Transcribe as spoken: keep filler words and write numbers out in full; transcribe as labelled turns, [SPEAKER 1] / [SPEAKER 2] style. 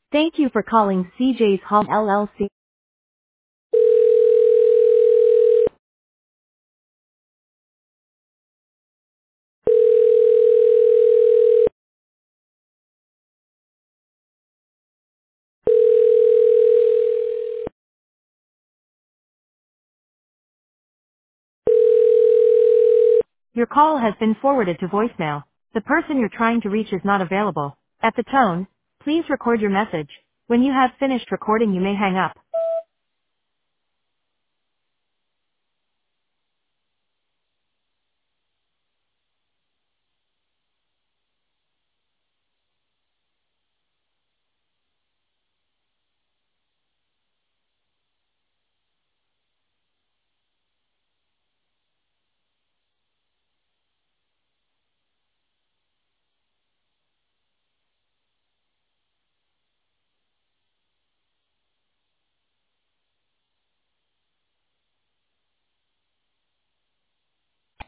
[SPEAKER 1] Thank you for calling C J's Home L L C. Your call has been forwarded to voicemail. The person you're trying to reach is not available. At the tone, please record your message. When you have finished recording, you may hang up.